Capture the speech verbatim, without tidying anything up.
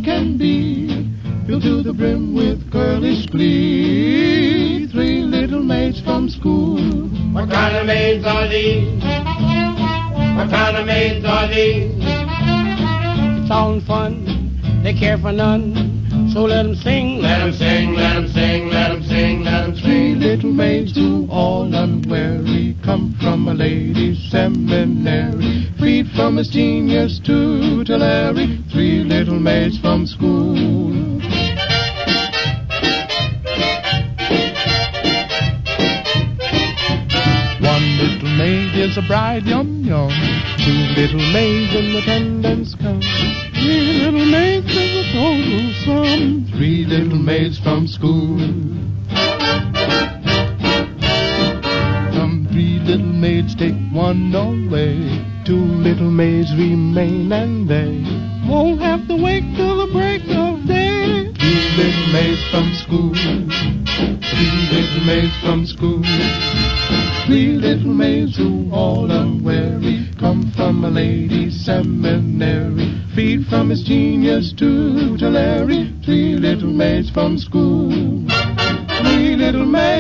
can be, filled to the brim with girlish glee. Three little maids from school. What kind of maids are these? What kind of maids are these? It's all in fun, they care for none, so let 'em sing. Let 'em sing, let 'em sing, let 'em sing, let 'em sing. Three little maids who all unwary come from a ladies' seminary, freed from his genius tutelary. Three little maids from school. One little maid is a bride, yum yum. Two little maids in attendance come. Three little maids is a total sum. Three little maids from school. Some three little maids take one away. Two little maids remain and they won't have to wait till the break of day. Three little maids from school. Three little maids from school. Three little maids who all unwary come from a lady's seminary, freed from his genius tutelary. Three little maids from school. Three little maids.